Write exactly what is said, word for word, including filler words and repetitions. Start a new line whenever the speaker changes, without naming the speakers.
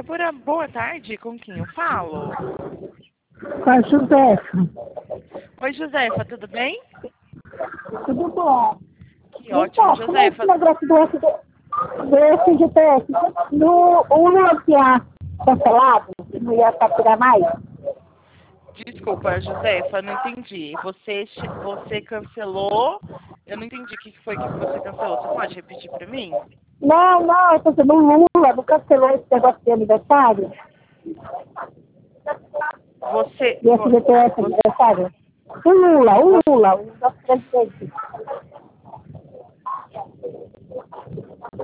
Boa, boa tarde, com quem eu falo?
Com a Josefa.
Oi, Josefa, tudo bem?
Tudo bom?
Que ótimo,
Então, como é
Josefa.
esse negócio do, S D do S G P S? No, o Lula tinha cancelado? Não ia capturar mais?
Desculpa, Josefa, não entendi. Você, che- você cancelou? Eu não entendi o que foi que você cancelou. Você pode repetir para mim?
Não, não, eu tô dizendo, o Lula não cancelou esse negócio de aniversário?
Você,
Do
vo-
S G P S
você,
aniversário? O Lula, o
você
Lula, o nosso presidente.